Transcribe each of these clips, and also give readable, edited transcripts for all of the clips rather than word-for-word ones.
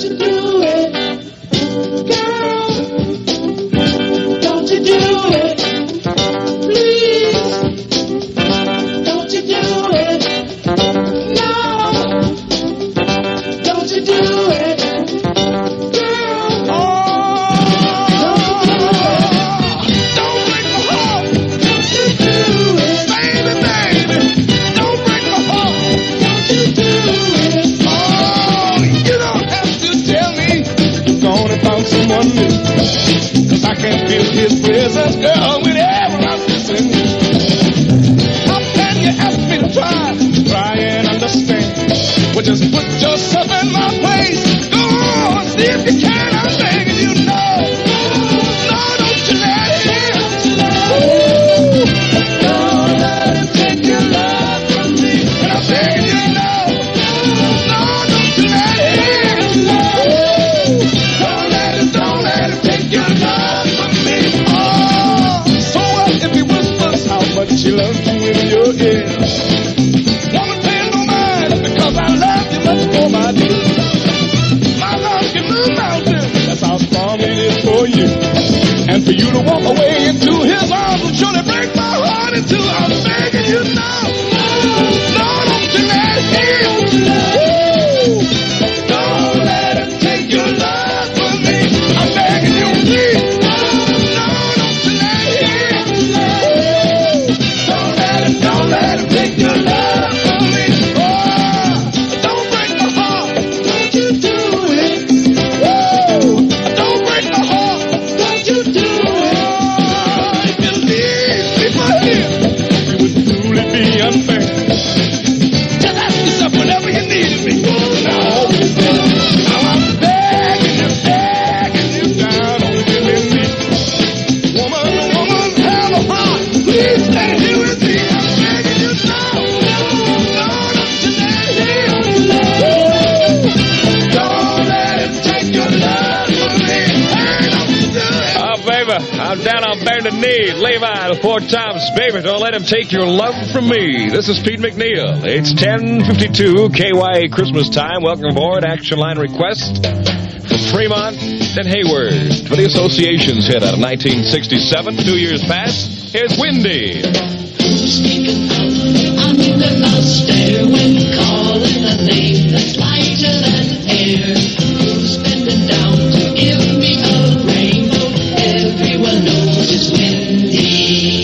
Baby, don't let him take your love from me. This is Pete McNeil. It's 10:52 KYA Christmas time. Welcome aboard. Action Line request from Fremont and Hayward for the Association's hit out of 1967. 2 years past. Here's Windy. Who's sneaking out on the last stairway, calling a name that's lighter than air? Who's bending down to give me a rainbow? Everyone knows it's Windy.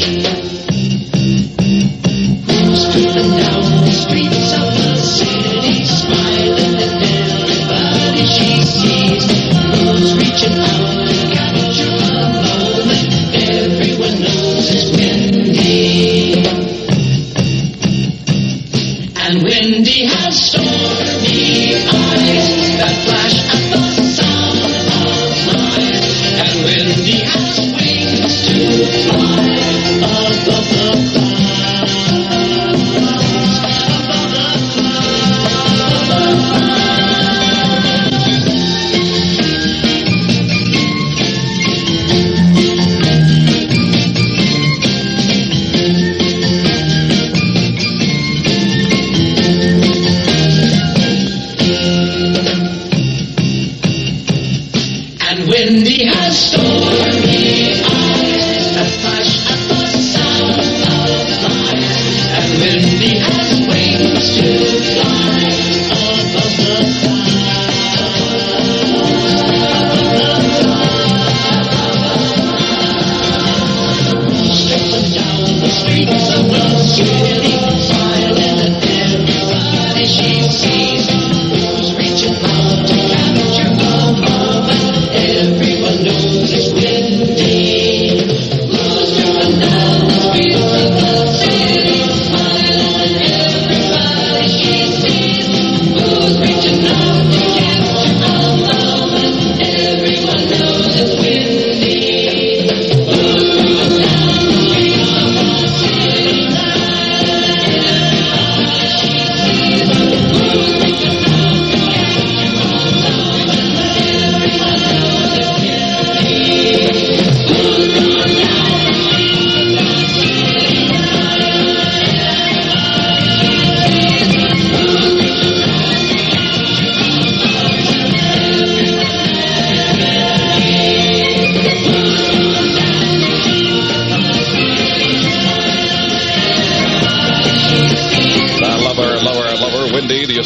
Down the streets of the city, smiling at everybody she sees. Who's reaching out to capture a moment? Everyone knows it's Windy.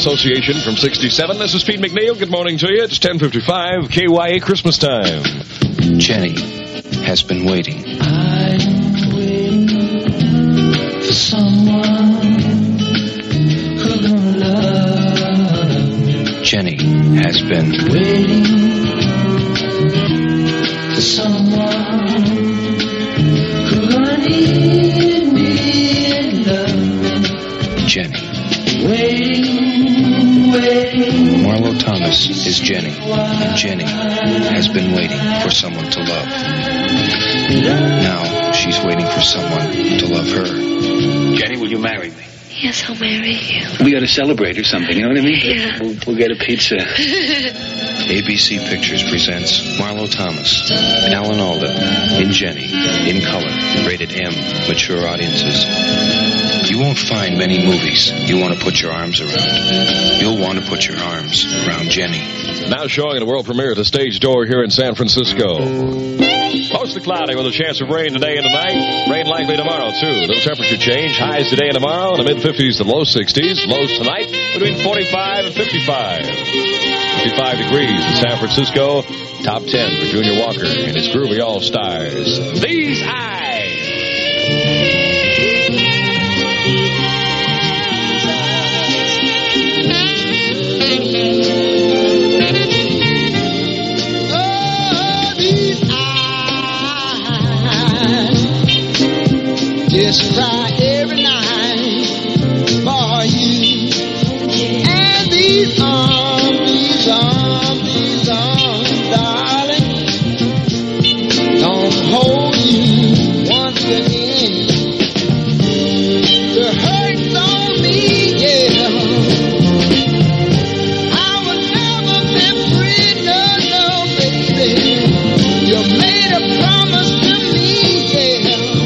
Association from 67. This is Pete McNeil. Good morning to you. It's 10:55 KYA Christmas time. Jenny has been waiting. I'm waiting for someone who's gonna love me. Jenny has been Waiting for someone who's gonna need me and love me. Jenny. Waiting. Marlo Thomas is Jenny. And Jenny has been waiting for someone to love. Now she's waiting for someone to love her. Jenny, will you marry me? Yes, I'll marry you. We ought to celebrate or something, you know what I mean? Yeah. We'll get a pizza. ABC Pictures presents Marlo Thomas, Alan Alda, in Jenny, in color, rated M, mature audiences. You won't find many movies you want to put your arms around. You'll want to put your arms around Jenny. Now showing at a world premiere at the Stage Door here in San Francisco. Mostly cloudy with a chance of rain today and tonight. Rain likely tomorrow, too. Little temperature change. Highs today and tomorrow in the mid-50s to low 60s. Lows tonight between 45 and 55. 55 degrees in San Francisco. Top 10 for Junior Walker and his groovy All-Stars. These Eyes. Just cry every night for you. And these arms, darling, don't hold you once again. The hurt's on me, yeah. I will never be free, no, baby. You made a promise to me, yeah.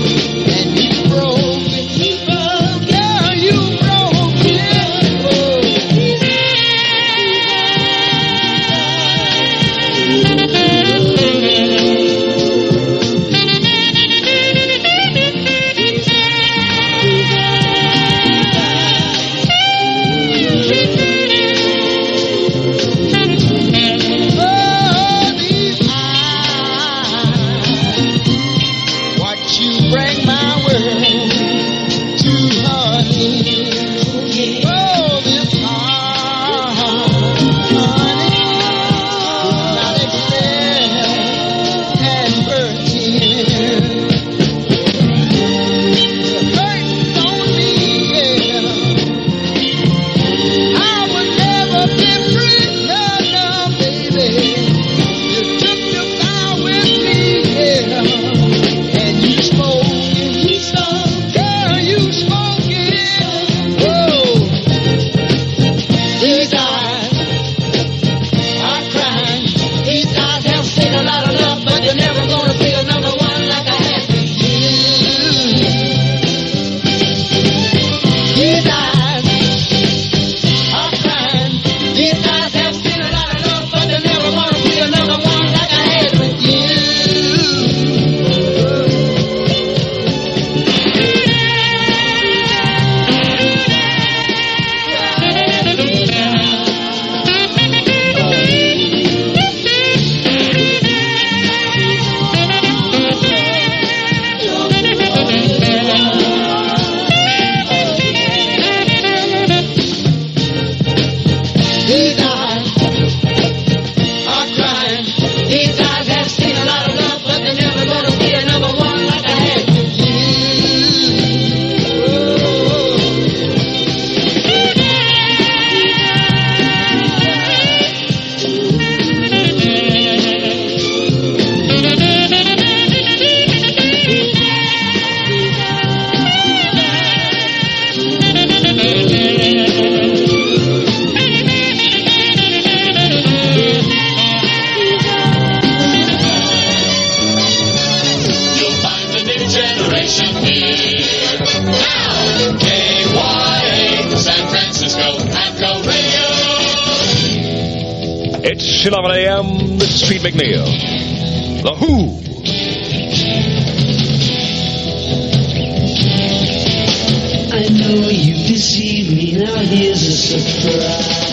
It's 11 a.m. This is Pete McNeil. The Who. I'm know you deceived me, now here's a surprise.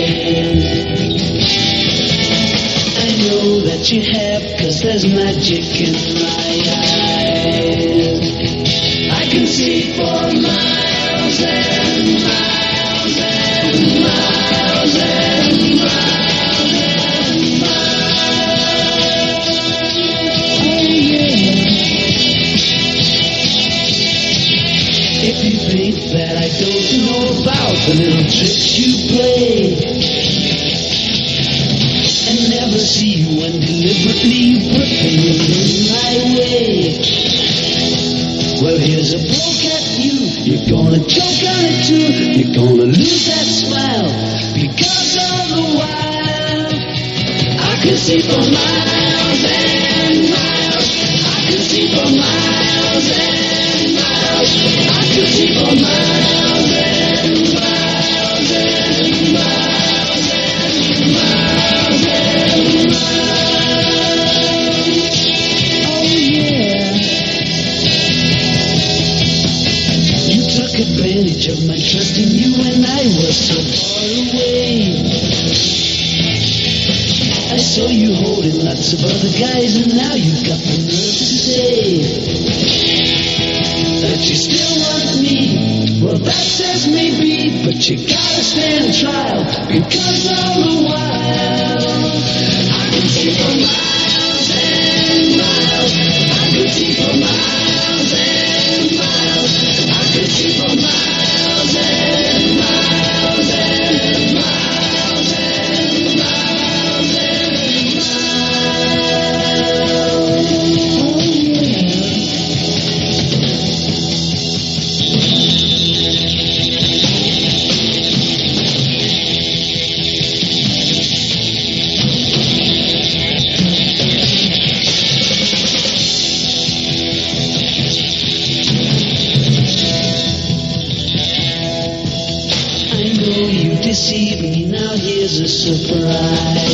I know that you have, 'cause there's magic in my eyes. I can see for miles and miles and miles and miles and miles. Oh yeah. If you think that I don't know about the little tricks you play, and never see you when deliberately you put things in my way, well, here's a poke at you. You're gonna choke on it too. You're gonna lose that smile because all the while I can see for miles and miles. I can see for miles and miles. I can see for miles and miles and miles and miles and miles. Oh yeah. You took advantage of my trust in you when I was so far away. I saw you holding lots of other guys, and now you've got the nerve to say that you still want me. Well, that says maybe, but you gotta stand trial, because all the while I can see for miles and miles. I can see for miles and miles. I can see for miles and miles and miles and miles and deceive me, now here's a surprise.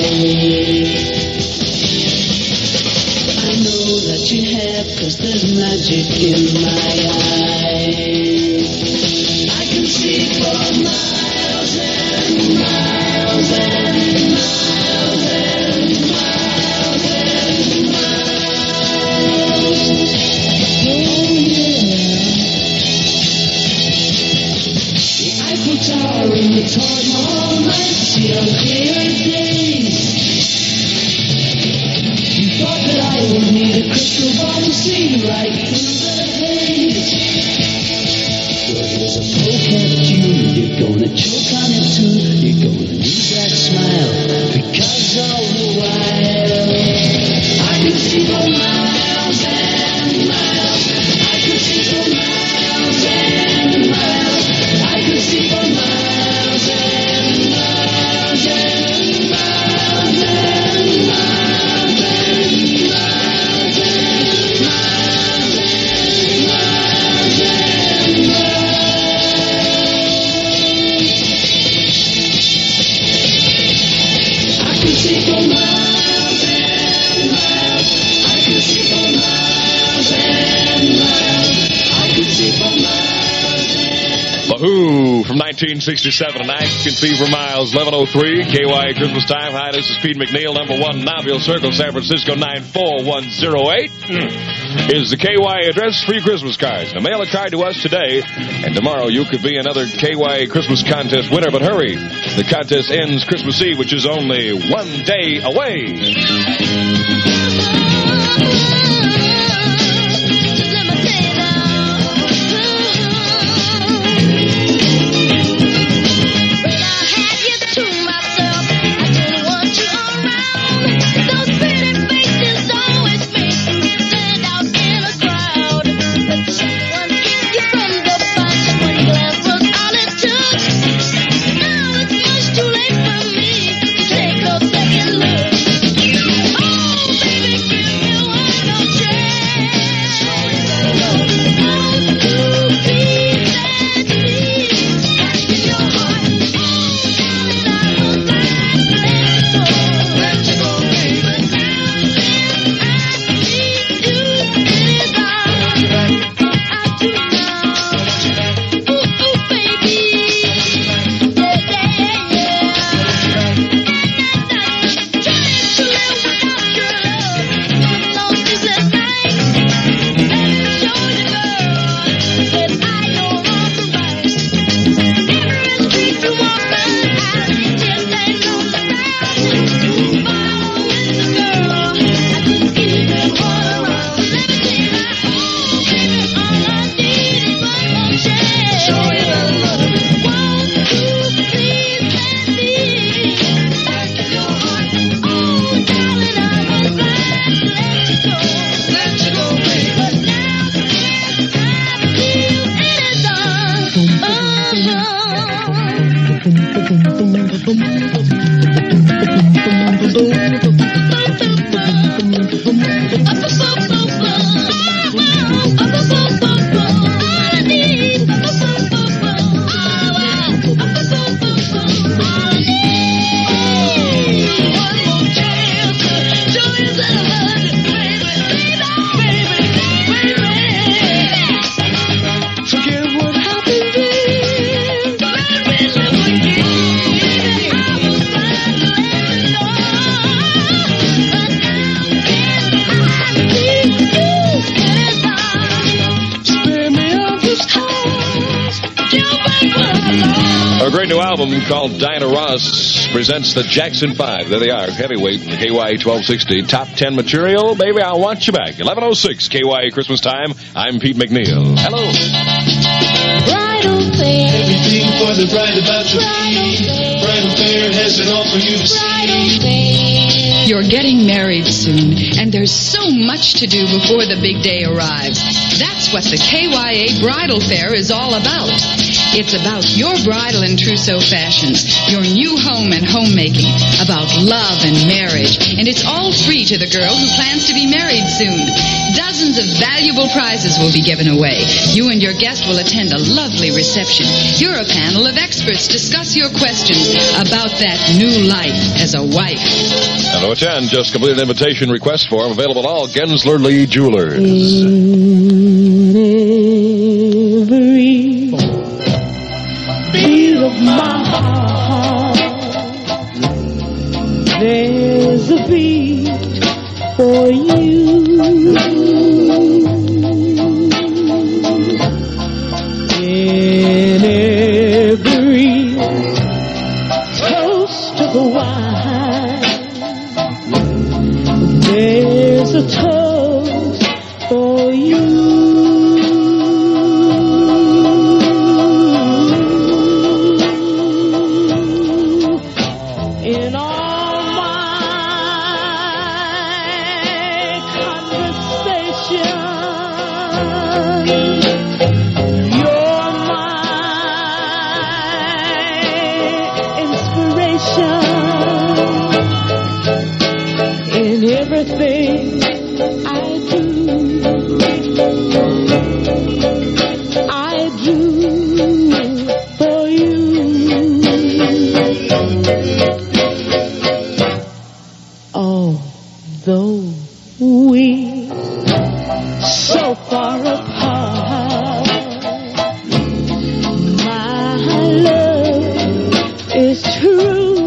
I know that you have, 'cause there's magic in my eyes. I can see for miles and miles and miles and miles and miles. Oh yeah. The Eiffel Tower in the Taj Mahal night, see on clear days. You thought that I would need a crystal ball to see right through the haze. Well, here's a poke at you. You're gonna choke on it too. You're gonna lose that smile, because all the while I can see for miles and miles. I can see for miles and miles. I can see for miles and miles and miles and miles and miles and miles and miles. I can see for miles and miles. I can see for miles and miles. I can see for miles and The Who from 1967, and I Can See for Miles, 11:03, KY Christmas Time. Hi, this is Pete McNeil, number 1, Nobile Circle, San Francisco, 94108. Is the KY address for your Christmas cards. Now, mail a card to us today, and tomorrow you could be another KY Christmas contest winner, but hurry. The contest ends Christmas Eve, which is only 1 day away. Take a second look. Oh, baby, give me one more album called Diana Ross presents the Jackson 5. There they are, heavyweight, KYA 1260. Top 10 material, Baby, I Want You Back. 1106, KYA Christmas time. I'm Pete McNeil. Hello. Bridal fair. Everything for the bride about to be. Bridal fair has it all for you to Bridal see. fair. You're getting married soon, and there's so much to do before the big day arrives. That's what the KYA Bridal Fair is all about. It's about your bridal and trousseau fashions, your new home and homemaking, about love and marriage, and it's all free to the girl who plans to be married soon. Dozens of valuable prizes will be given away. You and your guest will attend a lovely reception. You're a panel of experts discuss your questions about that new life as a wife. Number 10, just completed an invitation request form available at all Gensler Lee Jewelers. Every beat of my heart, there's a beat for you. In every toast of wine, there's a toast for you. In all my conversation, you're my inspiration. In everything I do for you. Although we so far apart, my love is true.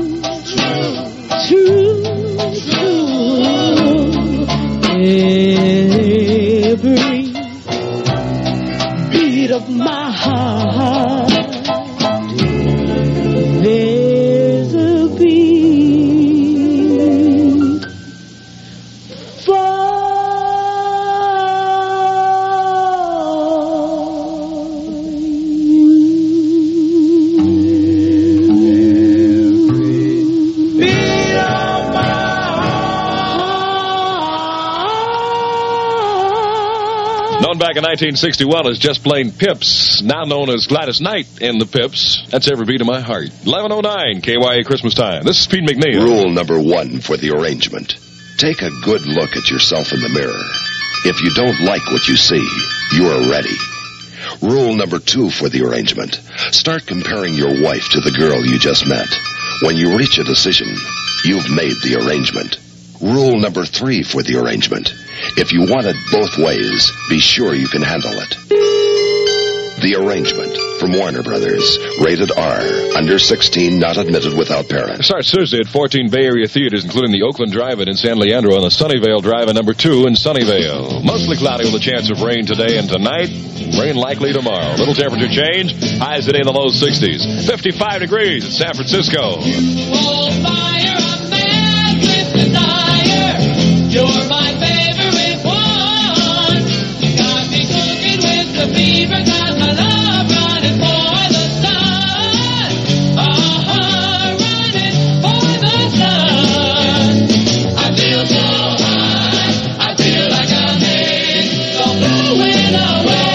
Every beat of my heart, there's a beat for Known back in 1961 as Just Plain Pips, now known as Gladys Knight and the Pips. That's Every Beat of My Heart. 1109 KYA Christmas time. This is Pete McNeil. Rule number 1 for the arrangement. Take a good look at yourself in the mirror. If you don't like what you see, you are ready. Rule number 2 for the arrangement. Start comparing your wife to the girl you just met. When you reach a decision, you've made the arrangement. Rule number 3 for the arrangement. If you want it both ways, be sure you can handle it. The Arrangement from Warner Brothers. Rated R. Under 16, not admitted without It parent. starts Thursday at 14 Bay Area theaters, including the Oakland Drive-In in San Leandro and the Sunnyvale Drive-In number 2 in Sunnyvale. Mostly cloudy with a chance of rain today and tonight. Rain likely tomorrow. Little temperature change. Highs today in the low 60s. 55 degrees in San Francisco. Oh, fire, I'm mad with desire. You're my favorite one. You got me cooking with the fever, got my love running for the sun. Running for the sun. I feel so high, I feel like I'm made, so blowing away.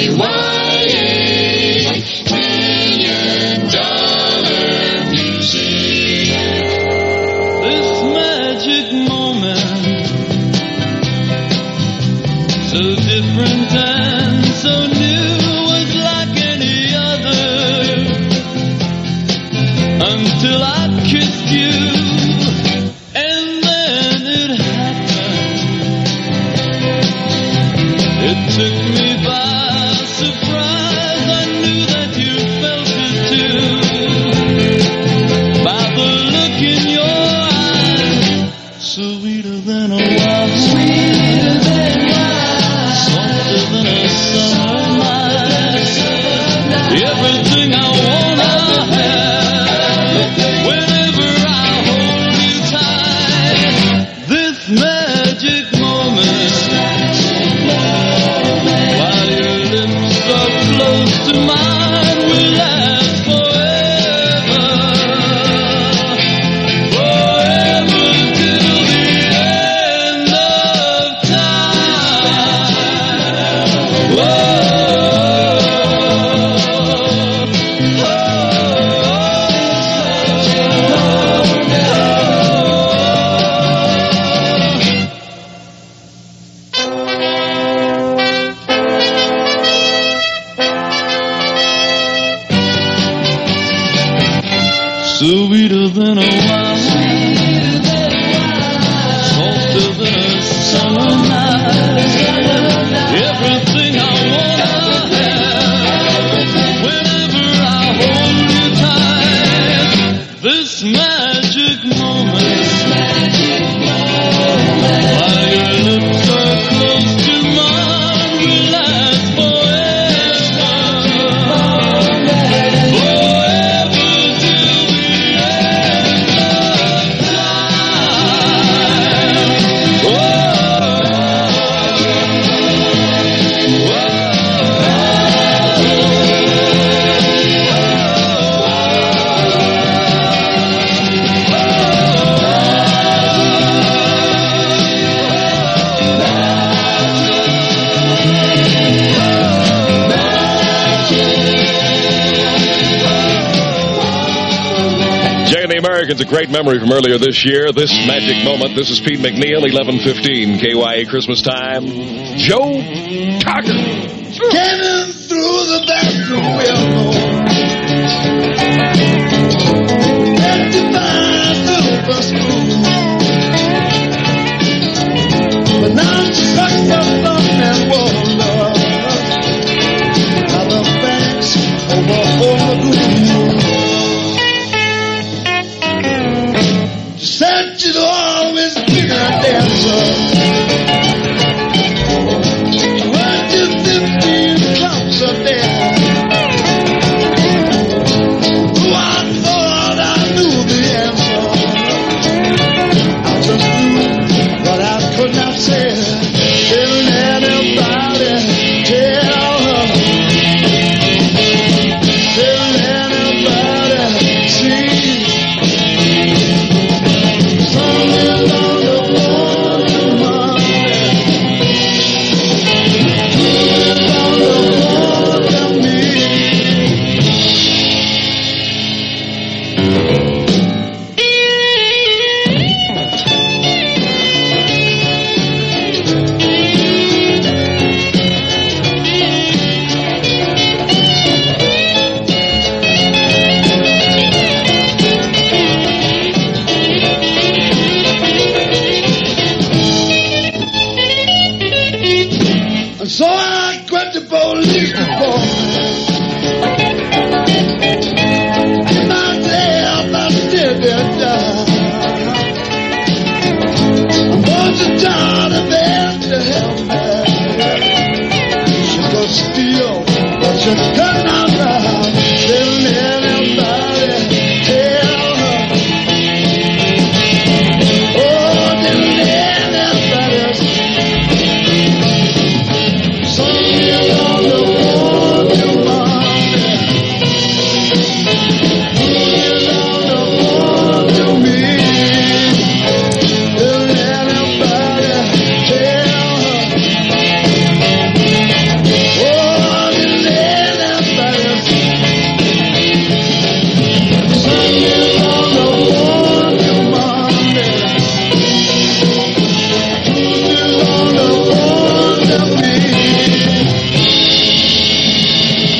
Sweeter than a wine, softer than a summer night. Everything I wanna have, whenever I hold you tight. This magic moment, while your lips are close to mine, will last forever. Americans, a great memory from earlier this year. This magic moment. This is Pete McNeil, 11:15 KYA Christmas time. Joe Cocker. Cannon through the bathroom window. 55 silver spoon. But now I'm stuck for thumb and water. Now the banks over green. Said you'd always be a dancer. 15 cups a day. Oh, I thought I knew the answer. I just knew what I could not say. Didn't anybody tell her? Didn't anybody see? So I quit the police department. In myself, I still get down. I'm going to John and beg to help me. She could steal, but she could not rob. Didn't anybody tell her? Oh, didn't anybody see? Oh,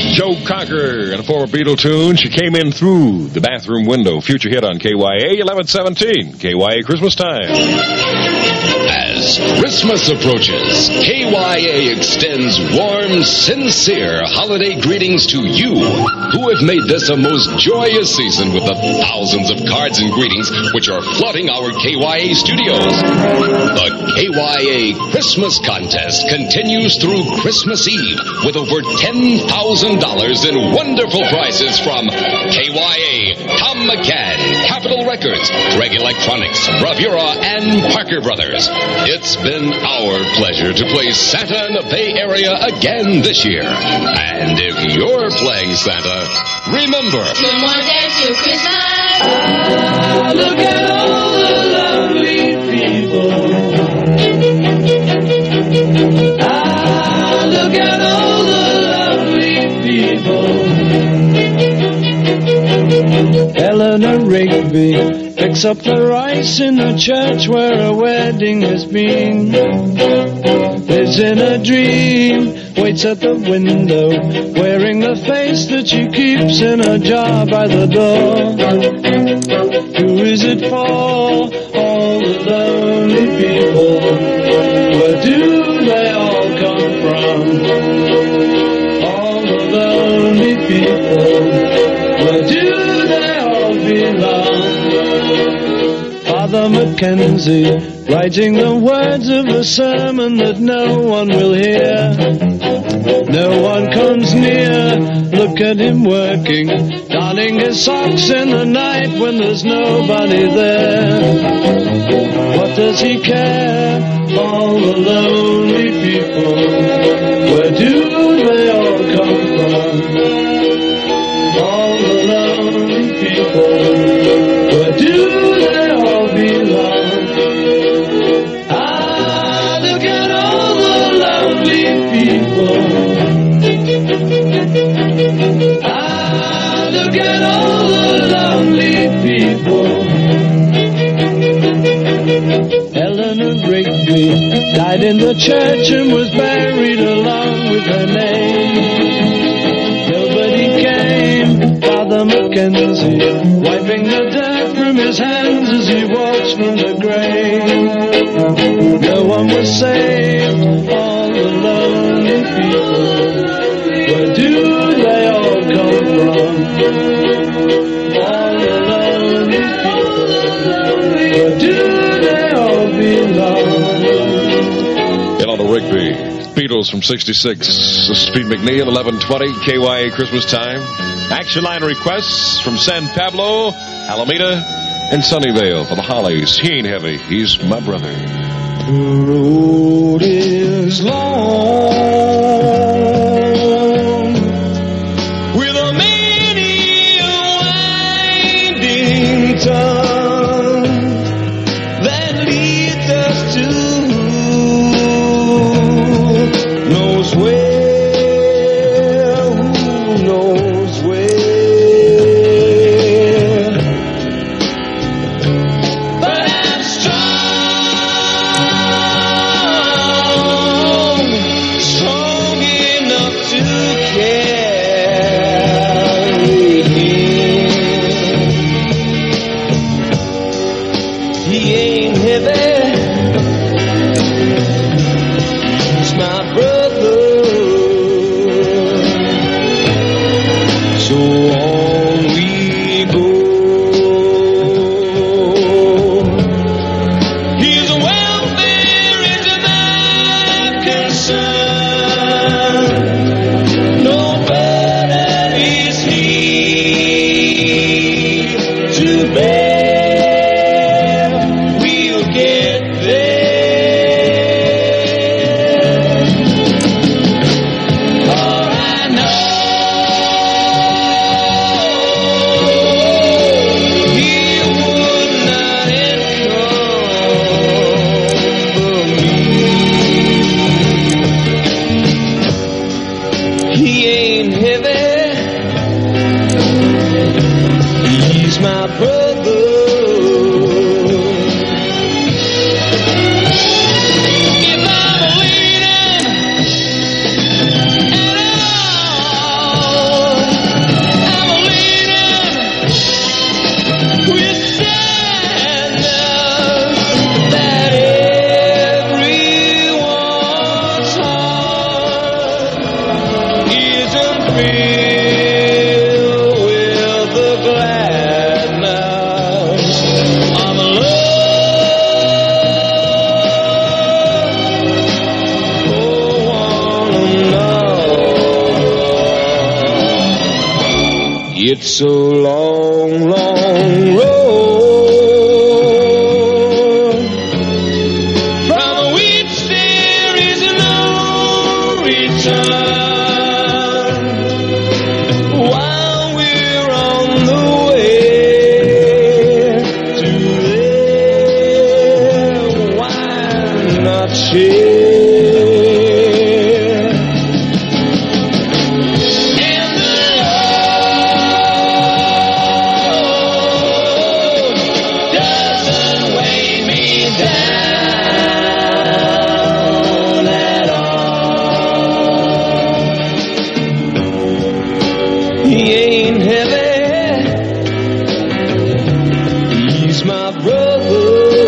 Joe Cocker and a former Beatle tune. She came in through the bathroom window. Future hit on KYA 1117. KYA Christmas Time. As Christmas approaches, KYA extends warm, sincere holiday greetings to you who have made this a most joyous season with the thousands of cards and greetings which are flooding our KYA studios. The KYA Christmas Contest continues through Christmas Eve with over $10,000 in wonderful prizes from KYA, Tom McCann, Capitol Records, Greg Electronics, Bravura, and Parker Brothers. It's been our pleasure to play Santa in the Bay Area again this year. And if you're playing Santa, remember... One more dance to Christmas. Look at all the lovely people. Look at all the lovely people. Eleanor Rigby picks up the rice in the church where a wedding has been. Lives in a dream, waits at the window, wearing the face that she keeps in a jar by the door. Who is it for? All the lonely people. Where do they all come from? All the lonely people. Where do they all belong? Father Mackenzie, writing the words of a sermon that no one will hear. No one comes near, look at him working, darning his socks in the night when there's nobody there. What does he care? All the lonely people, where do they all come from? All the lonely people, where do they all belong? Look at all the lovely people. Look at all the lovely people. Eleanor Rigby died in the church and was buried along with her name. Nobody came. Father Mackenzie, wiping the dirt from his hands as he walks from the grave. No one was saved. All the lonely people. Where do they all come from? All the lonely people. Where do they all belong? Eleanor Rigby, Beatles from 66. This is Pete McNeil, 1120, KYA Christmas Time. Action line requests from San Pablo, Alameda, and Sunnyvale for the Hollies. He ain't heavy, he's my brother. The road is long, with a many winding tongue that leads us to who knows where, who knows where. But I'm strong enough to carry him. He ain't heavy, he's my brother. So on we go. His welfare is my concern. No burden is he to bear. We'll get there. For I know he would not encumber me. He ain't heavy, he's my brother. If I'm leaning at all, filled with the gladness of love for one another. It's a long, long road from which there is no return. While we're on the way to there, why not share? And the road doesn't weigh me down at all. He ain't heavy, he's my brother.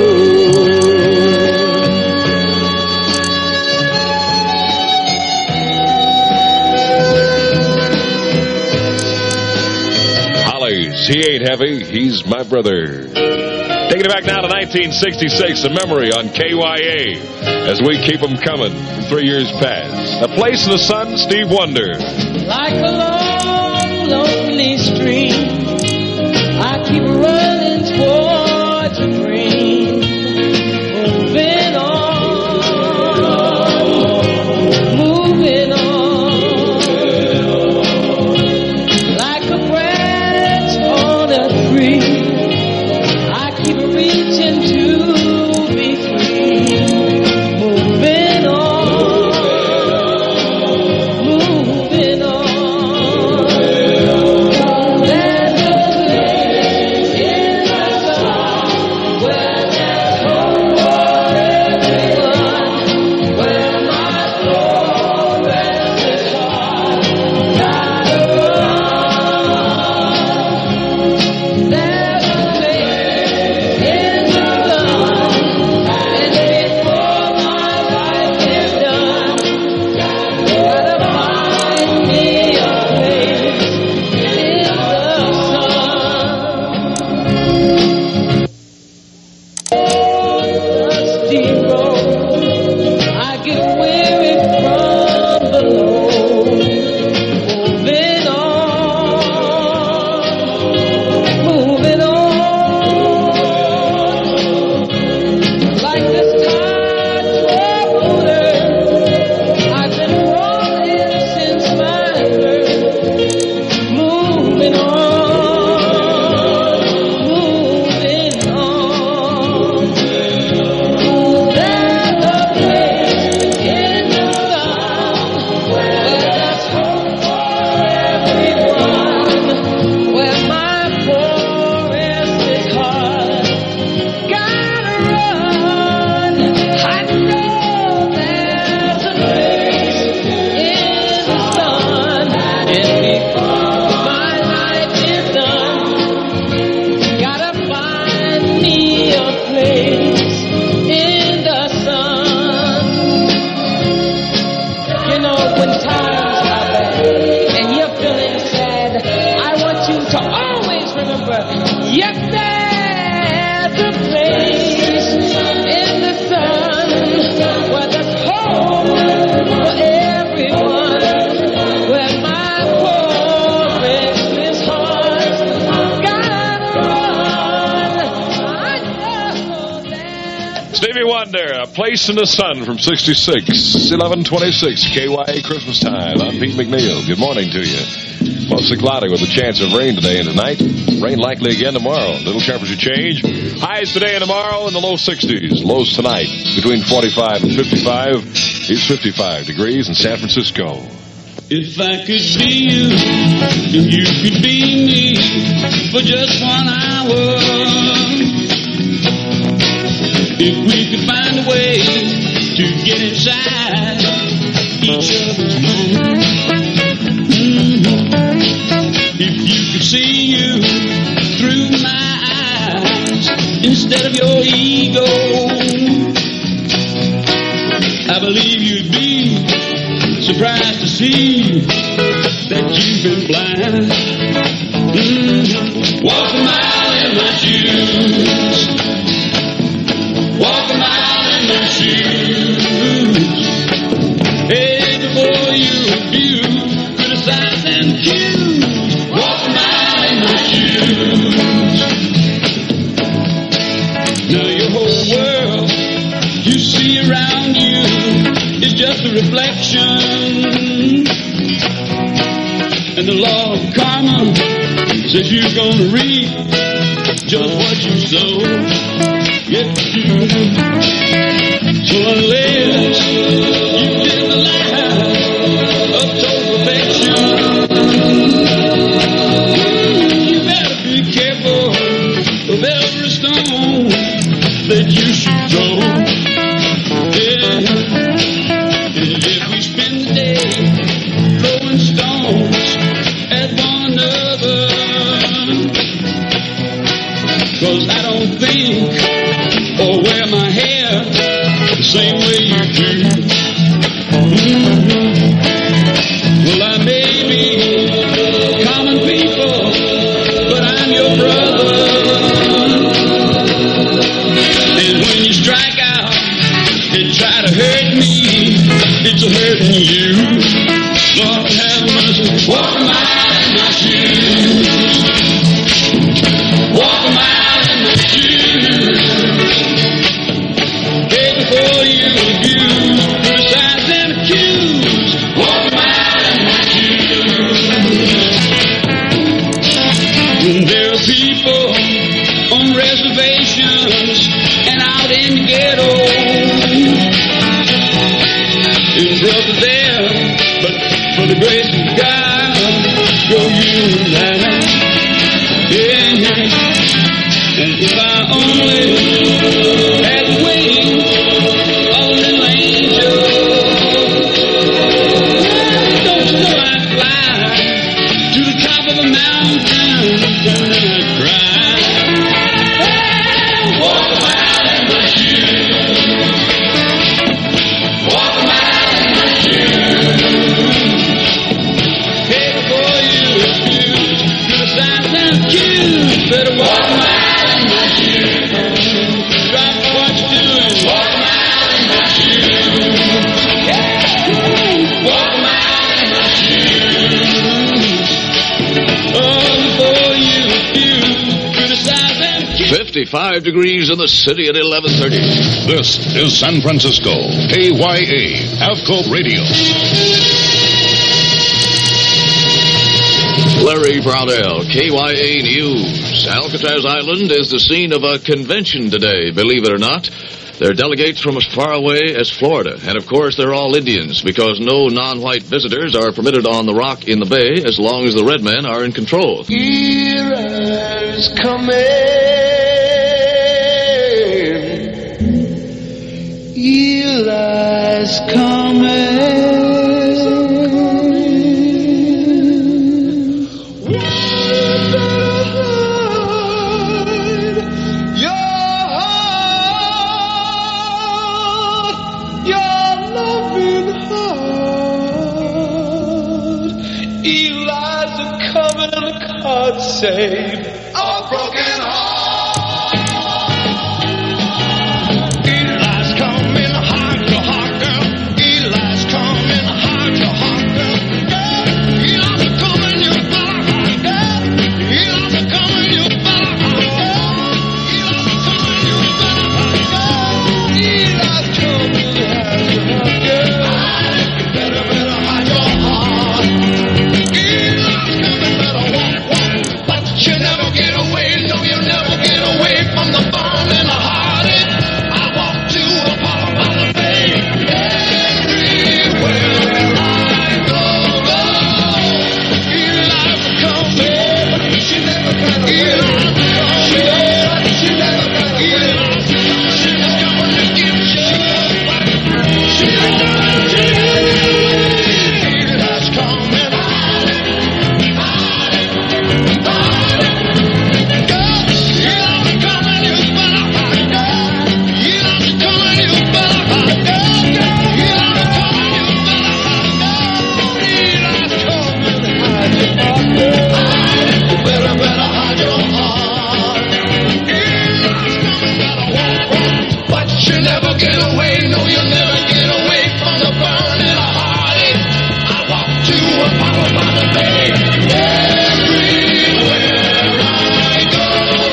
Hollies, he ain't heavy, he's my brother. Taking it back now to 1966, a memory on KYA as we keep them coming from 3 years past. A Place in the Sun, Steve Wonder. Like a long, lonely stream, I keep running towards a dream, moving on, like a branch on a tree. I keep reaching to be free, moving on, moving on. There's a place in the sun where there's hope for everyone, where my soul rests its heart. Gotta run. There's a place in the sun, and before my life is done, gotta find me a place in the sun. Dusty road, I get weary from the load, moving on, like this tired traveler. I've been rolling since my birth, moving on, moving on. There's a place in the sun where there's hope for everyone, where my forest is hard. Gotta run. I know there's a place in the sun, and before my life is done, gotta find me a place in the sun. You know, when times are bad and you're feeling sad, I want you to always remember, yes, there's a place in the sun where there's hope for everyone, where my forest is hard. Gotta run. I know that. Stevie Wonder, A Place in the Sun from 66, 11:26, KYA Christmas time. I'm Pete McNeil. Good morning to you. Mostly cloudy with a chance of rain today and tonight. Rain likely again tomorrow. Little temperature change. Highs today and tomorrow in the low 60s. Lows tonight between 45 and 55. It's 55 degrees in San Francisco. If I could be you, and you could be me for just 1 hour. If we could find a way to get inside each other's mind. If you could see you through my eyes instead of your ego, I believe you'd be so surprised to see that you've been blind. Walk a mile in my shoes. Walk a mile in my shoes. Hey, before you abuse, criticize and accuse. Walk a mile in my shoes. Now your whole world you see around you is just a reflection. And the law of karma says you're gonna reap just what you sow. Yes, you do. So unless you live the life of total perfection, you better be careful of every stone that you should throw. Yeah. And if we spend the day throwing stones at one another, 'cause I don't think or wear my hair the same way you do. Well, I may be common people, but I'm your brother. And when you strike out and try to hurt me, it's a hurting you. Lord have mercy. Walk a mile in my shoes. Walk a mile in my shoes. Hey, before you abuse, criticize and accuse. Walk a mile in my shoes. When there are people on reservations and out in the ghetto, and brother there, but for the grace of God, go you and I. Yeah. And if I only had the wings of a little angel, don't you know I'd fly to the top of a mountain and then I'd cry. Walk a mile in my shoes. Walk a mile in my shoes. Hey, before you abuse, criticize and accuse, better walk a mile in my shoes. Drop what you're doing. Walk a mile in my shoes. Yeah. Walk a mile in my shoes. Oh, before you abuse, criticize and accuse. 55 degrees in the city at 11:30. This is San Francisco, KYA, Avco Radio. Larry Brownell, KYA News. Alcatraz Island is the scene of a convention today, believe it or not. There are delegates from as far away as Florida. And, of course, they're all Indians because no non-white visitors are permitted on the rock in the bay as long as the red men are in control. Heroes coming. Eli's coming. Save our broken heart. Eli's coming hard to heart, girl. Eli's coming hard to heart, girl. Eli's coming, you better hide, girl. Eli's coming, you better hide, girl. Eli's coming, you better hide, girl. Eli's coming, you better hide your heart. Eli's coming, better walk. You never get away, so you followed by the babe. Everywhere I go,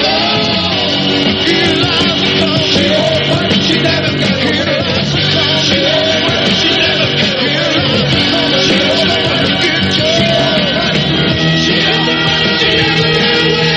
she loves to go. But she never can hear it. She never can hear it. She never can get you. She never get away.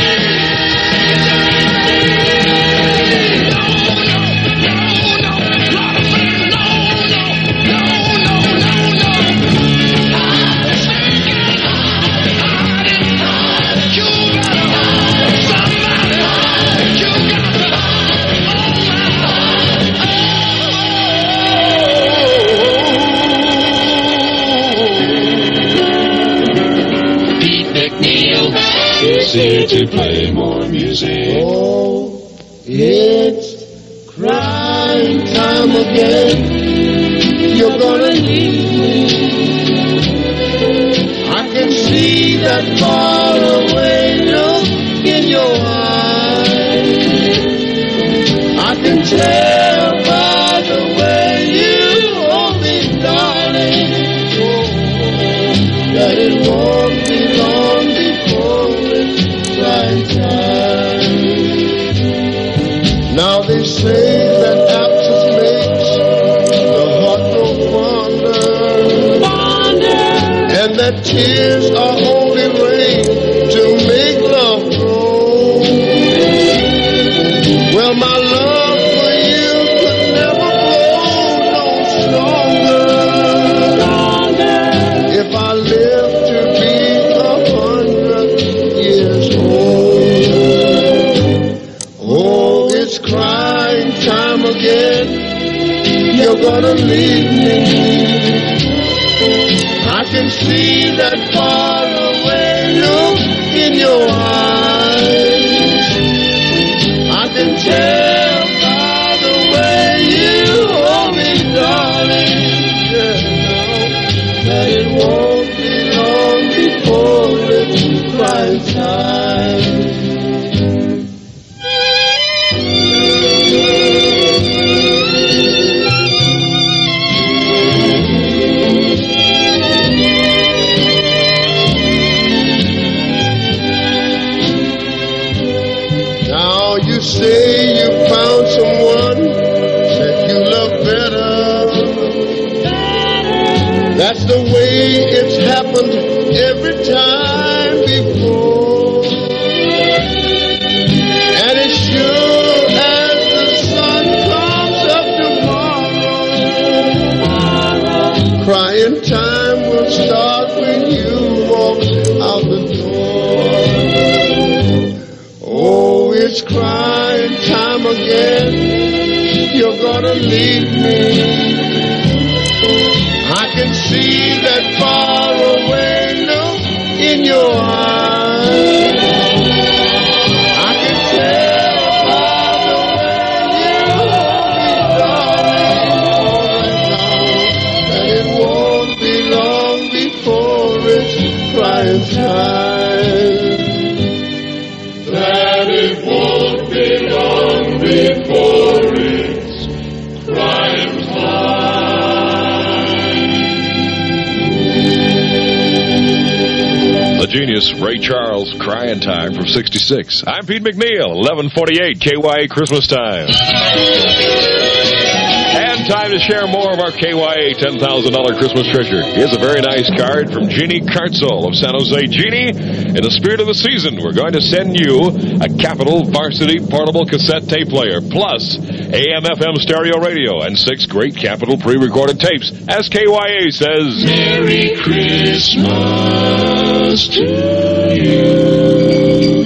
Is here to play more music. Oh, it's crying time again. You're gonna leave me. I can see that far away look in your eyes. I can tell by the way you hold me, darling, oh, that it won't be long before right time. Now they say that absence makes the heart grow fonder, and that tears are only rain to make love grow. Well, my love for you could never grow no stronger if I live to be 100 years old. Oh, it's crying time again. You're gonna leave me. I can see that far away look in your eyes. I can tell by the way you hold me, darling, that it won't be long before it's crying time. Now you say you found someone that you love better. That's the way it's happened every time before. And as sure as the sun comes up tomorrow, crying time will start when you walk out the door. Oh, it's crying time again. You're gonna leave me. I can see that far away look in your eyes. I can tell by the way you hold me, darling, that it won't be long before it's crying time. That it won't be long before it's crying time. The genius Ray Charles, Crying Time from 66. I'm Pete McNeil, 1148 KYA Christmas Time. And time to share more of our KYA $10,000 Christmas treasure. Here's a very nice card from Jeannie Cartzel of San Jose. Jeannie, in the spirit of the season, we're going to send you a Capitol Varsity portable cassette tape player, plus AM/FM stereo radio, and 6 great Capitol pre-recorded tapes. As KYA says, Merry Christmas to you.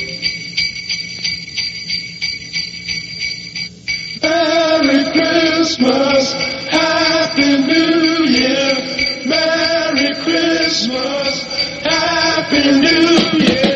Merry Christmas, Happy New Year. Merry Christmas, Happy New Year.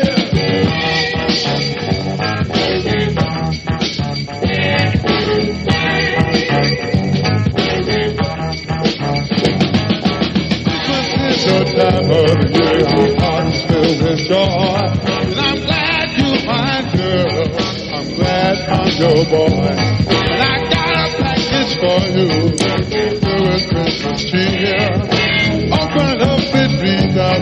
Christmas is a time of the year our hearts filled with joy. And I'm glad you're my girl. I'm glad I'm your boy. And I got a package for you. Do a Christmas cheer. Open up and read the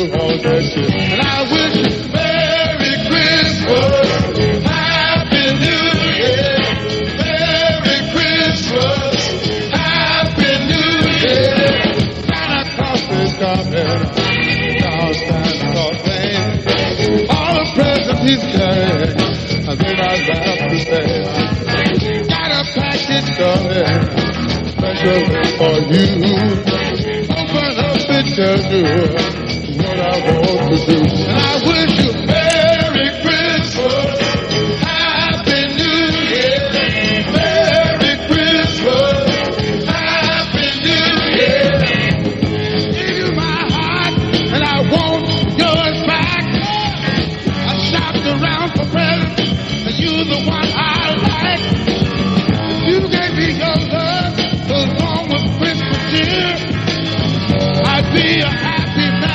all that shit. And I wish you Merry Christmas, Happy New Year, Merry Christmas, Happy New Year. Santa Claus is coming, now Santa Claus playing. All the presents he's carrying, I think I'd have to say. Got a package coming, especially for you. Open up and tell you what I want to do. And I wish you Merry Christmas, Happy New Year, Merry Christmas, Happy New Year. Give you my heart, and I want yours back. I shopped around for presents, and you're the one I like. You gave me your love, along with Christmas cheer. I'd be a happy man.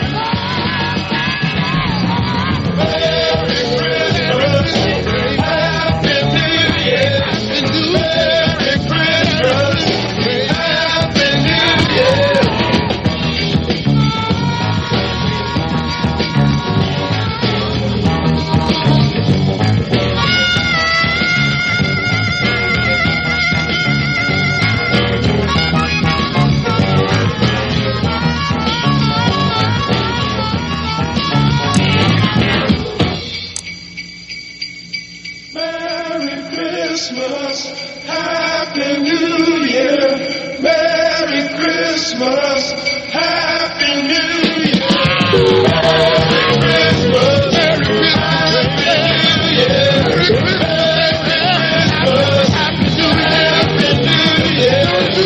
Merry Christmas, Happy New Year, Happy New Year, Merry Christmas, Happy New Year. Merry Christmas, Happy New Year, Merry Christmas, Happy New Year. Merry Christmas, Merry Christmas, Happy New Year, Merry Christmas, Happy New Year, Happy New Year,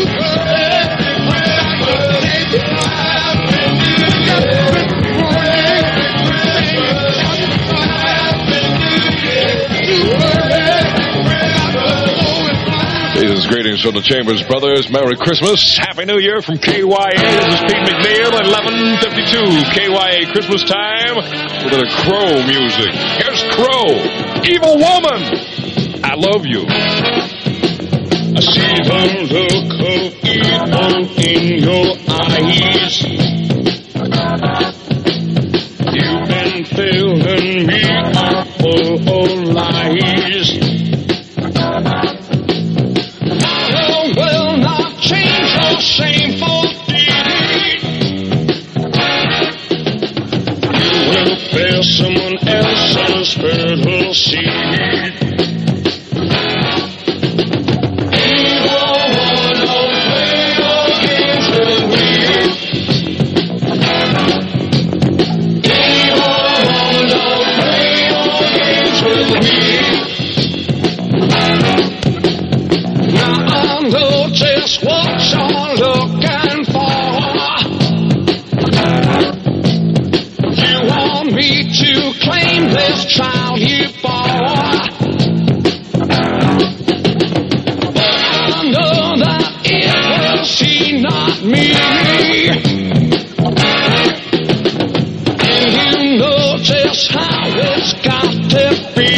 Season's greetings from the Chambers Brothers. Merry Christmas. Happy New Year from KYA. This is Pete McNeil at 11:52. KYA Christmas time with a bit of Crow music. Here's Crow. Evil Woman. I love you. I see the look of evil in your eyes. You've been filling me up full of lies. I will not change your shameful deed. You will bear someone else's fertile seed. What you're looking for. You want me to claim this child you bore. But I know that it was he, not me. And you know just how it's got to be.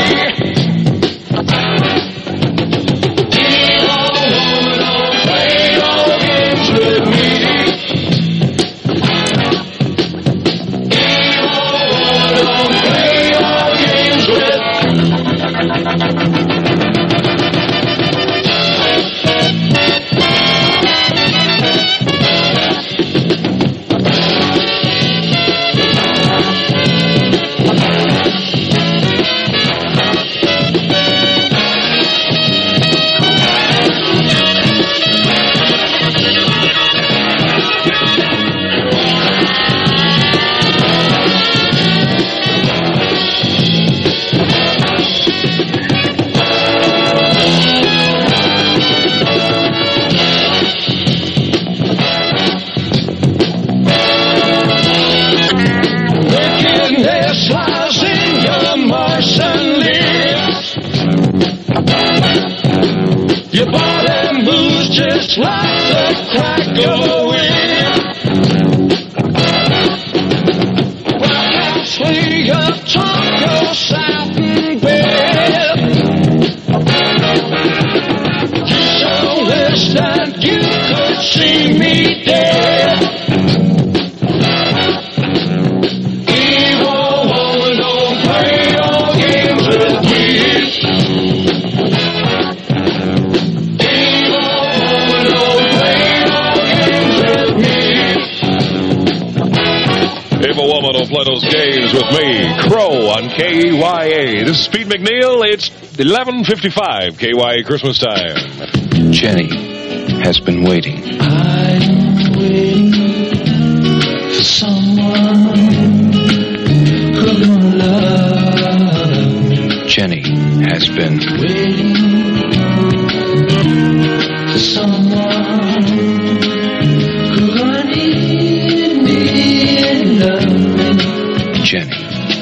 Your body moves just like the crack of a whip. Perhaps we got taco south and bed. You so wish that you could see me dead. if a woman will play those games with me. Crow on KYA. This is Pete McNeil. It's 11:55 KYA Christmas time. Jenny has been waiting. I'm waiting for someone who's gonna love me. Jenny has been Waiting for someone who's gonna need me and love me. Jenny.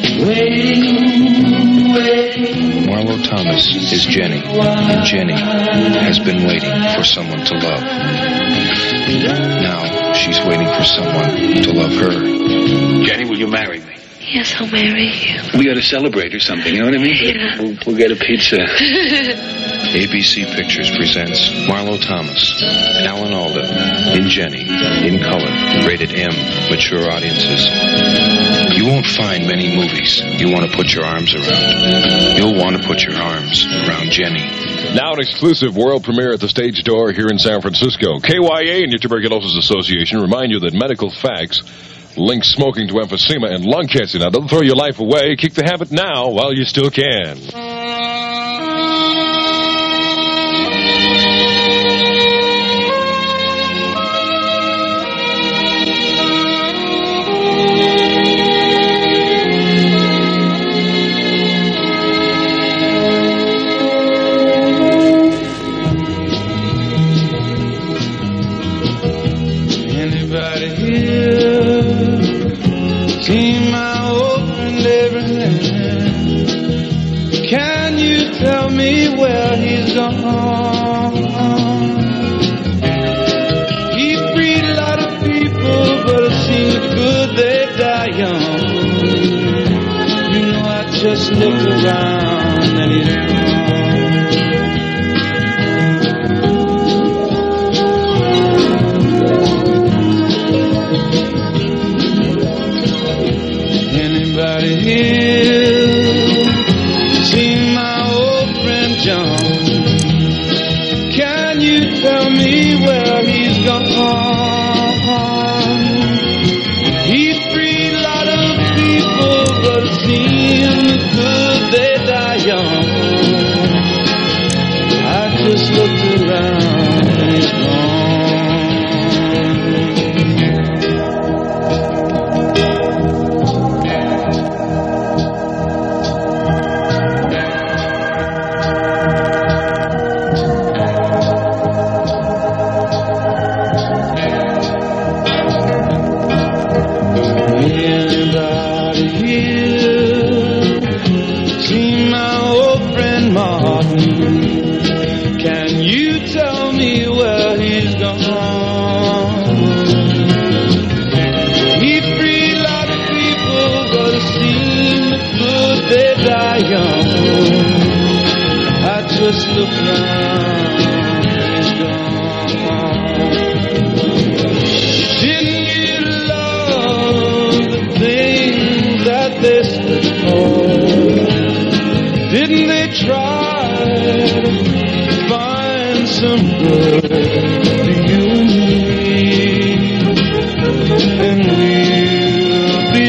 Waiting. Marlo Thomas is Jenny, and Jenny has been waiting for someone to love. Now she's waiting for someone to love her. Jenny, will you marry me? Yes, I'll marry you. We ought to celebrate or something, you know what I mean? Yeah. We'll get a pizza. ABC Pictures presents Marlo Thomas, Alan Alda, in Jenny, in color, rated M, mature audiences. You won't find many movies you want to put your arms around. You'll want to put your arms around Jenny. Now an exclusive world premiere at the Stage Door here in San Francisco. KYA and your Tuberculosis Association remind you that medical facts link smoking to emphysema and lung cancer. Now, don't throw your life away. Kick the habit now while you still can. Anybody here seen my old friend Abraham? Can you tell me where he's gone? He freed a lot of people, but it seems good they die young. You know, I just looked around and he's gone. Anybody here seen my old friend John? Can you tell me where he's gone? He freed a lot of people, but it seems good they die young. I just looked around and he's gone. Anybody here seen my old friend Martin? Can you tell me where he's gone? He freed a lot of people, but it seemed good they die young. I just look around and he's gone. Didn't you love the things that they stood for? Didn't they try to find some good for you and me? And we'll be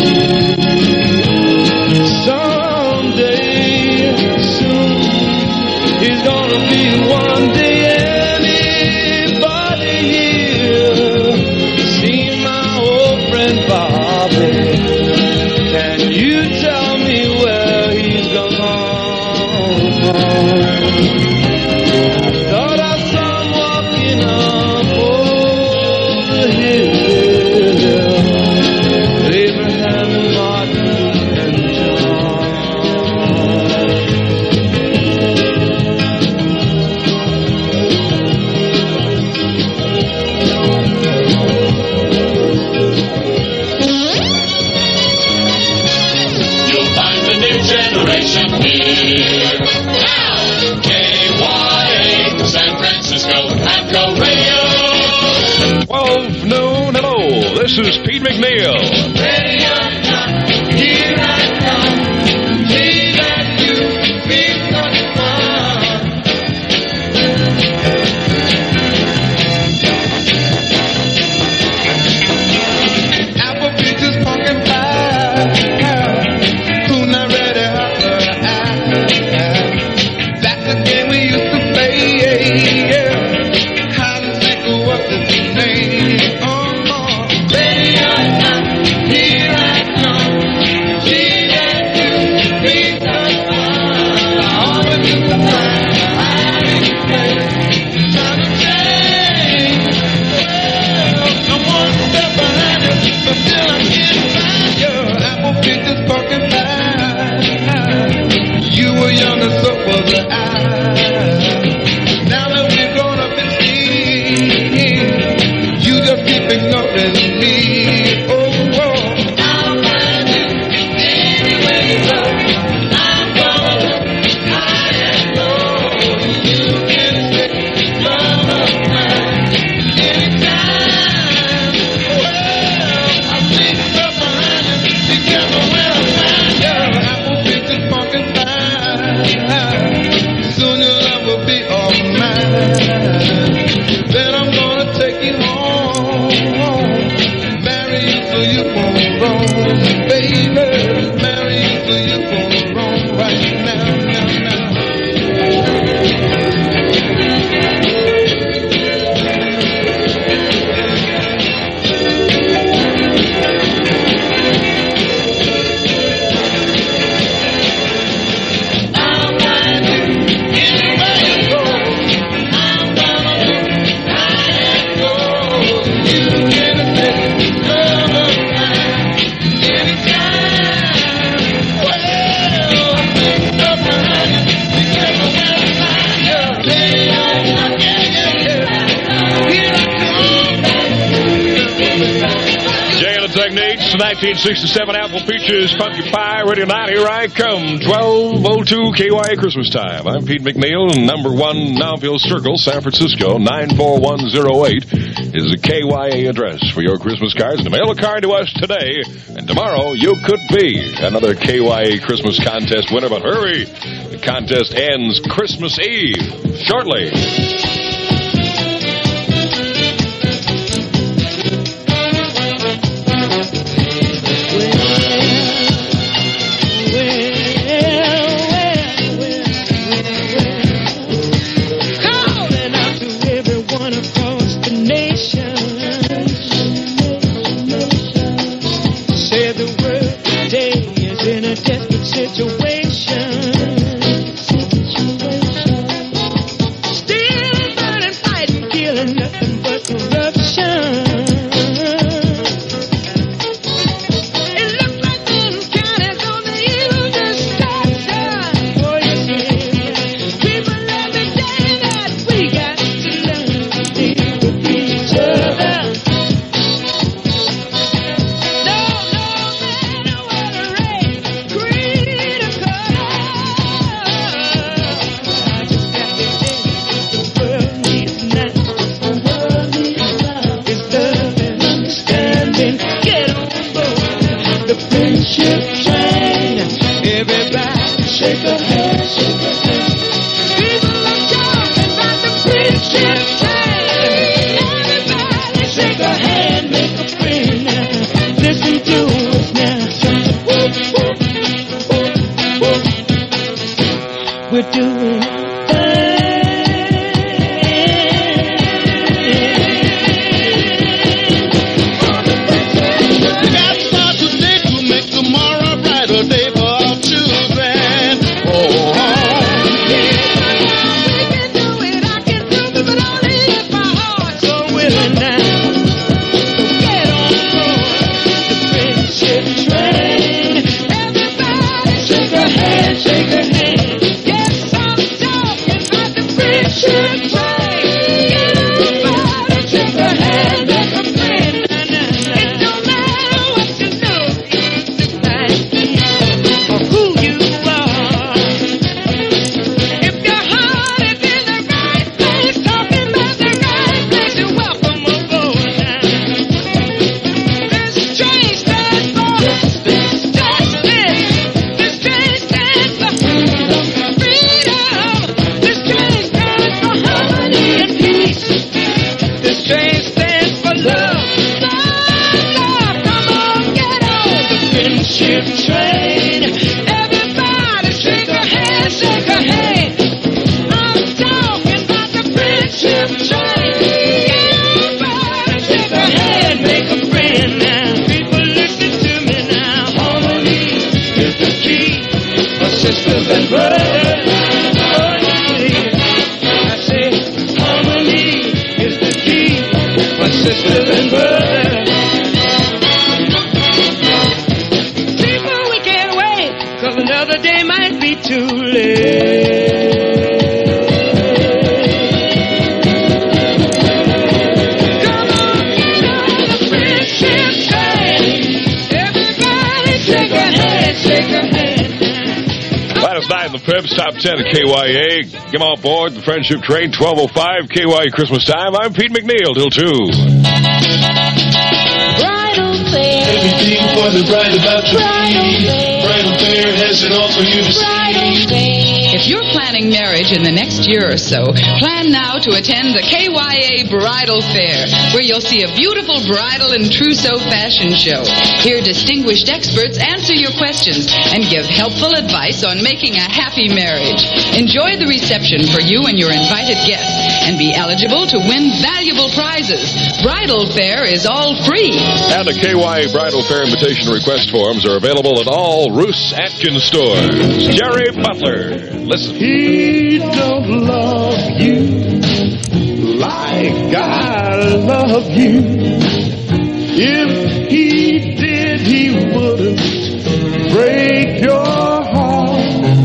free someday soon. He's gonna be one day. Anybody here seen my old friend Bobby? Can you tell me where he's gone? Thought I saw him walking up over the hill. Abraham and Martin and John. You'll find a new generation here. Now, KYA, San Francisco, AFCO Radio. 12 noon, hello. This is Pete McNeil. Radio John, here I come. See that you be much fun. Apple peaches, pumpkin for wrong, baby. Marry you for wrong right now. Techniques, 1967 Apple Peaches Funky Pie, Radio 9, here I come, 12:02 KYA Christmas time. I'm Pete McNeil, number 1 Nowfield Circle, San Francisco, 94108 is the KYA address for your Christmas cards. And mail a card to us today, and tomorrow you could be another KYA Christmas contest winner, but hurry, the contest ends Christmas Eve, shortly. Top 10 at KYA. Come on board the Friendship Train, 12:05 KYA Christmas time. I'm Pete McNeil till 2. Bridal fair. Everything for Are they bright about your Bridal Fair has it all for you to see. If you're planning marriage in the next year or so, plan now to attend the KYA Bridal Fair, where you'll see a beautiful bridal and trousseau fashion show. Hear distinguished experts answer your questions and give helpful advice on making a happy marriage. Enjoy the reception for you and your invited guests and be eligible to win valuable prizes. Bridal Fair is all free. And the KYA Bridal Fair invitation request forms are available at all Roos Atkins stores. Jerry Butler. Listen. He don't love you like I love you. If he did, he wouldn't break your heart.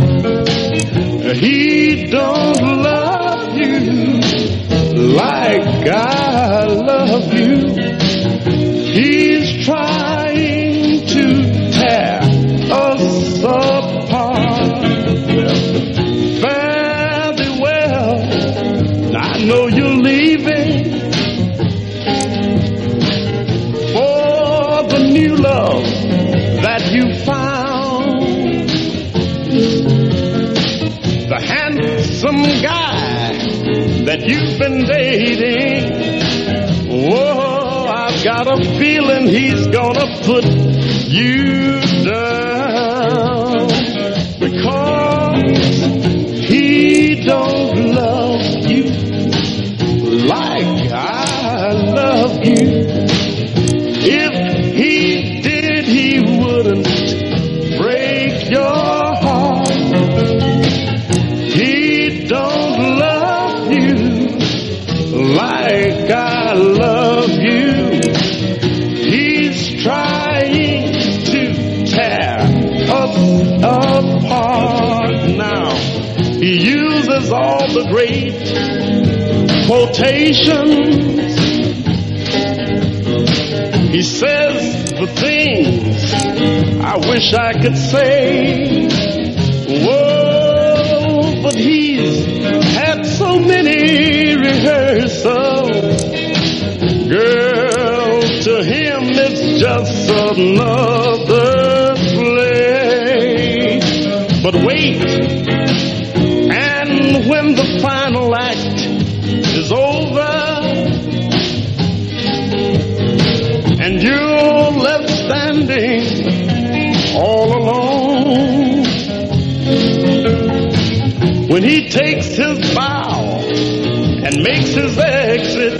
He don't love you like I love you. He's trying to tear us apart. Fare thee well, I know you're leaving for the new love that you found. The handsome guy that you've been dating. Whoa, I've got a feeling he's gonna put you down, because he don't love you like I love you. If he did, he wouldn't break your heart. He don't love you like I love you. He's trying to tear us apart now. He uses all the great quotations. He says the things I wish I could say. Whoa, but he's had so many rehearsals. Girl, to him it's just another play. But wait, and when the final act is over and you're left standing all alone, when he takes his bow and makes his exit,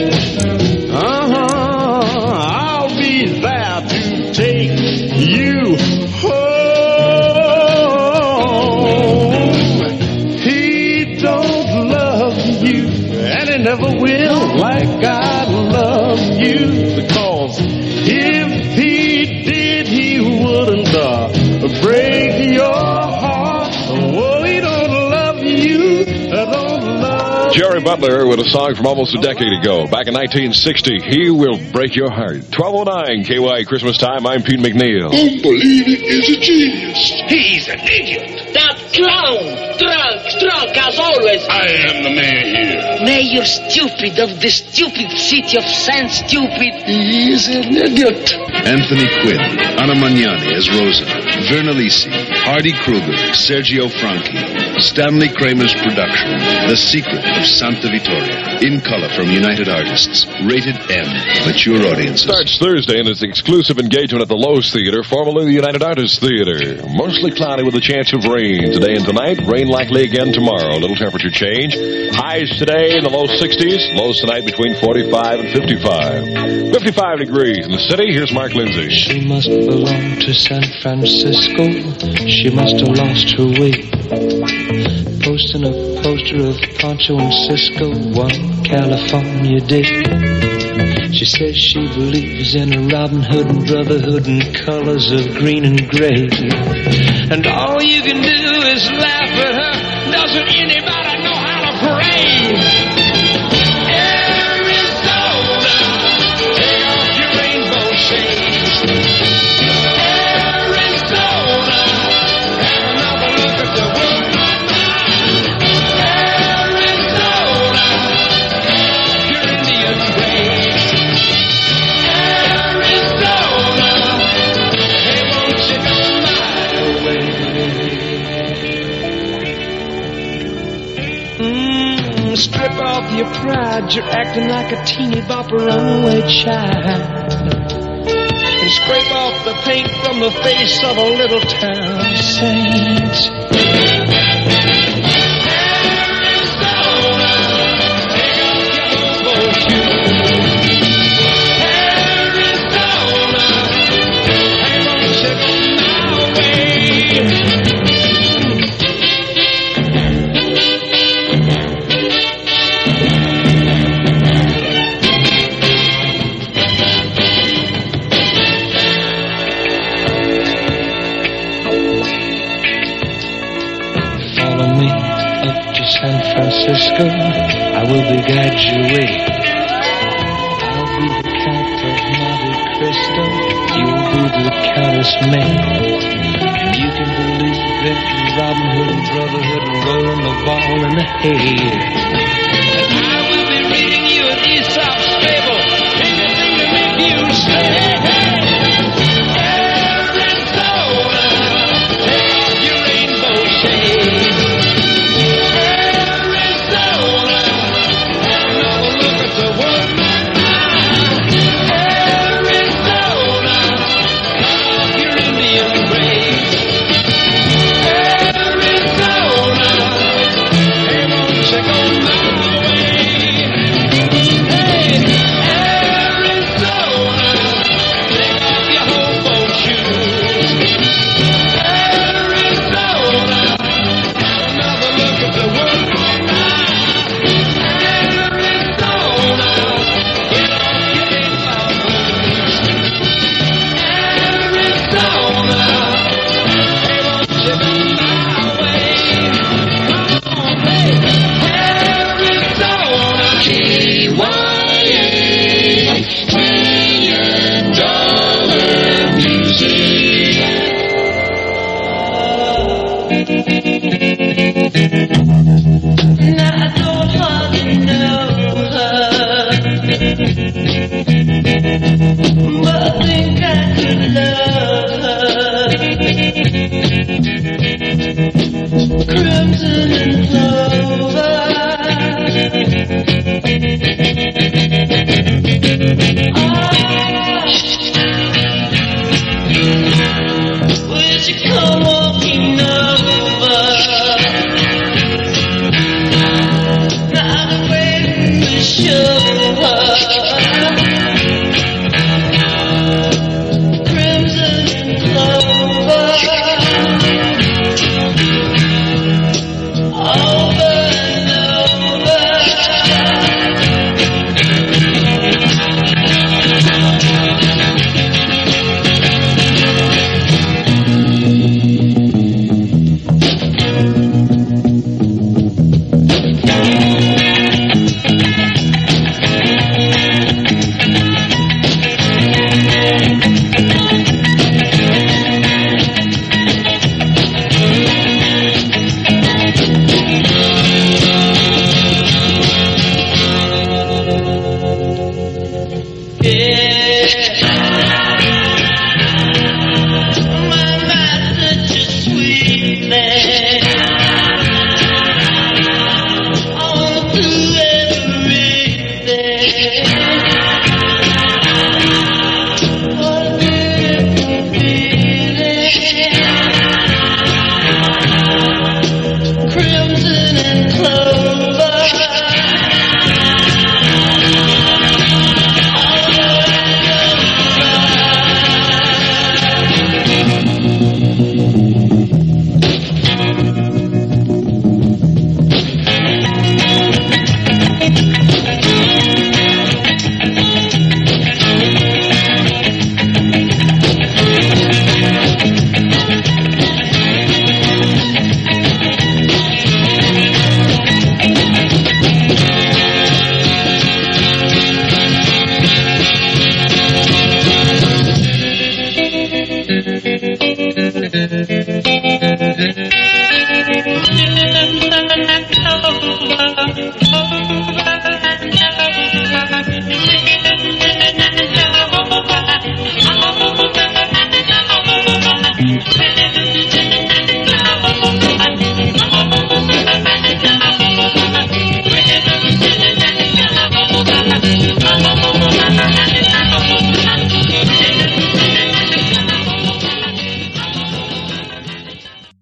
I'll be there to take you home. He don't love you, and he never will, like I love you, because if he did, he wouldn't break your heart. Oh, he don't love you, don't love Jerry Butler with a song from almost a decade ago. Back in 1960, He Will Break Your Heart. 12:09 KY Christmas time. I'm Pete McNeil. Don't believe it is a genius. He's an idiot. That clown. Drunk as always. I am the mayor here. Mayor stupid of the stupid city of San Stupid. He's an idiot. Anthony Quinn, Anna Magnani as Rosa, Verna Lisi, Hardy Kruger, Sergio Franchi, Stanley Kramer's production, The Secret of Santa Vittoria, in color from United Artists, rated M, mature audiences. Starts Thursday in its exclusive engagement at the Lowe's Theater, formerly the United Artists Theater. Mostly cloudy with a chance of rain today and tonight. Rain likely again tomorrow. A little temperature change. Highs today in the low 60s. Lows tonight between 45 and 55. 55 degrees in the city. Here's Mark Lindsay. She must belong to San Francisco. She must have lost her way. Posting a poster of Poncho and Cisco one California day. She says she believes in a Robin Hood and brotherhood and colors of green and gray. And all you can do is laugh at her. Doesn't anybody know how to pray? Arizona, take off your rainbow shades. Arizona, have another look at the world. Arizona, your Indian ways. Arizona, with your pride, you're acting like a teeny bopper runaway child. And scrape off the paint from the face of a little town saint. San Francisco, I will be guide your way. I'll be the Count of Monte Cristo, you'll be the Countess May. And you can believe in Robin Hood and Brotherhood and rolling the ball in the hay. And I will be reading you an Aesop's fable, anything to make you stay.